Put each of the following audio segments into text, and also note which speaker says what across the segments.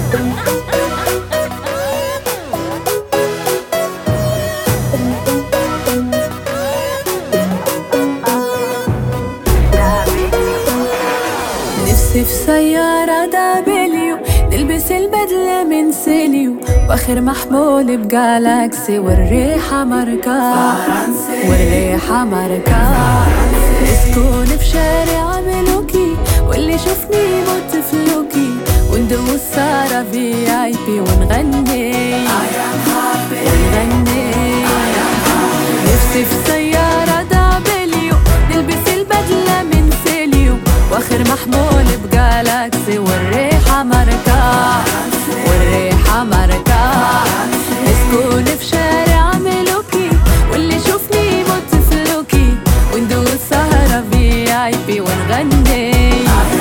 Speaker 1: نفسي في سيارة دابليو، نلبس البدلة من سيليو، واخر محمول بجالاكسي، والريحة ماركة والريحة ماركة. نسكن في شارع ملوكي، واللي يشوفني يموت فلوكي، وندوس سارة VIP ونغني ونغني. نفسي في سيارة دابليو، نلبس البدلة من سيليو، واخر محمول بجالاكسي، والريحة ماركة والريحة ماركة. نسكن في شارع ملوكي، واللي يشوفني يموت فلوكي، وندوس سهرة VIP ونغني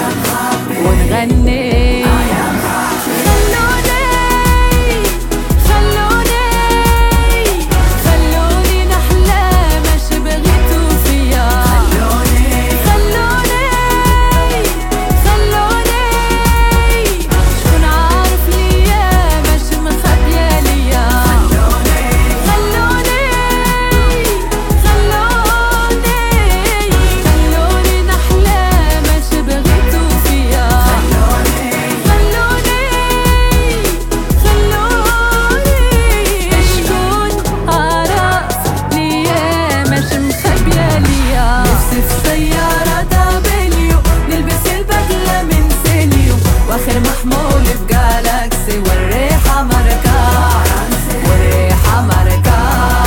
Speaker 1: ونغني. واخر محمول بجالاكسي، والريحة ماركة والريحة ماركة.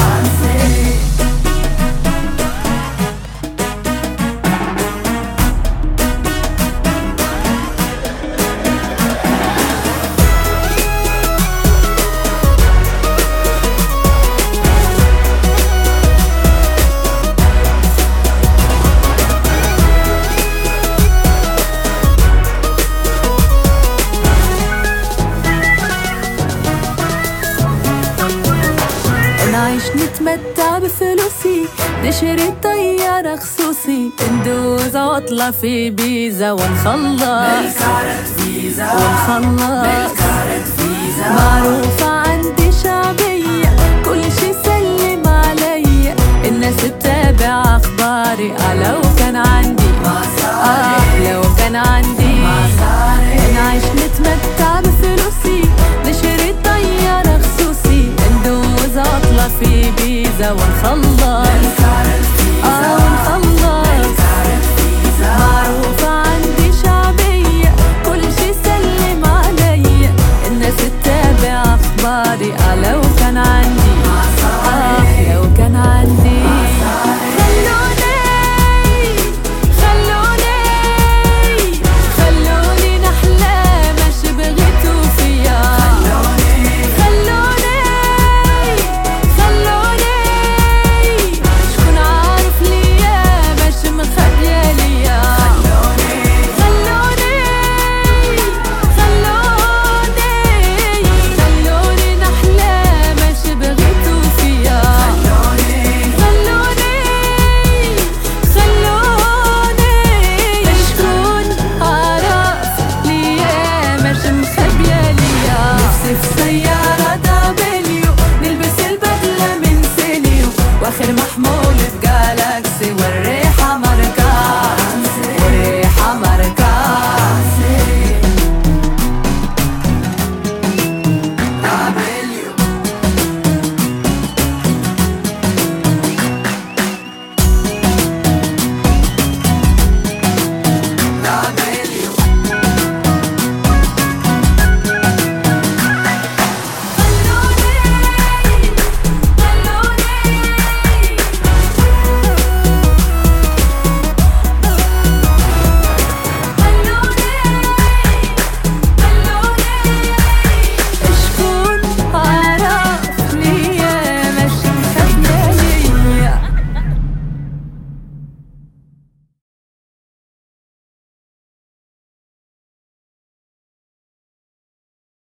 Speaker 1: نعيش نتمتع بفلوسي، نشري طيارة خصوصي، ندوز عطلة في بيزا ونخلص
Speaker 2: بالكارت فيزا
Speaker 1: ونخلص
Speaker 2: بالكارت فيزا.
Speaker 1: معروفة عندي شعبية، كل شي سلم عليا، الناس تتابع أخباري. لو كان عندي لو كان عندي
Speaker 2: مصاري،
Speaker 1: نعيش نتمتع بفلوسي، نشري طيارة خصوصي، ندوز عطلة في بيزا ونخلص
Speaker 2: بالكارت فيزا
Speaker 1: ونخلص.
Speaker 2: بالكارت فيزا.
Speaker 1: معروف